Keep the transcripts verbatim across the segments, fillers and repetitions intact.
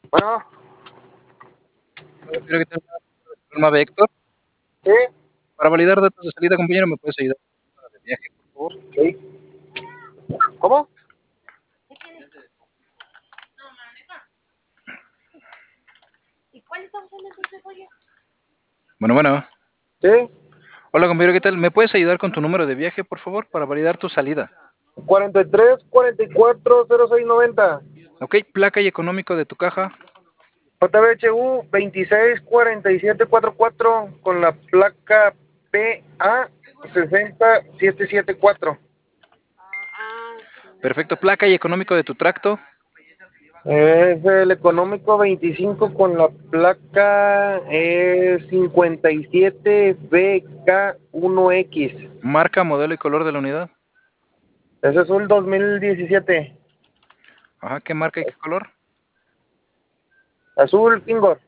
Bueno, Espero que tengas problema de Héctor. sí, Para validar datos de salida, compañero, ¿me puedes ayudar de viaje, por favor? sí. ¿Cómo? Bueno, bueno. Sí, Hola, compañero, ¿qué tal? ¿Me puedes ayudar con tu número de viaje, por favor, para validar tu salida? cuarenta y tres, cuarenta y cuatro, cero seis noventa. Ok, placa y económico de tu caja. J B H U veintiséis cuarenta y siete cuarenta y cuatro con la placa P A sesenta setecientos setenta y cuatro. Perfecto, placa y económico de tu tracto. Es el económico veinticinco con la placa eh, cincuenta y siete B K uno X. Marca, modelo y color de la unidad. Ese es un dos mil diecisiete. Ajá, ¿qué marca y qué color? Azul Fingor.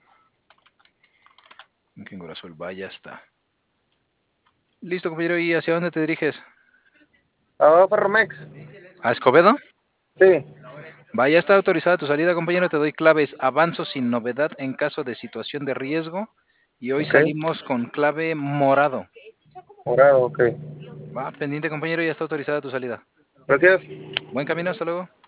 Un Kangol azul, vaya está. Listo, compañero, ¿y hacia dónde te diriges? Ah, Ferromex. ¿A Escobedo? Sí. Vaya, está autorizada tu salida, compañero. Te doy claves. Avanzo sin novedad en caso de situación de riesgo. Y hoy Ok. salimos con clave morado. Morado, ok. Va, pendiente, compañero, ya está autorizada tu salida. Gracias. Buen camino, hasta luego.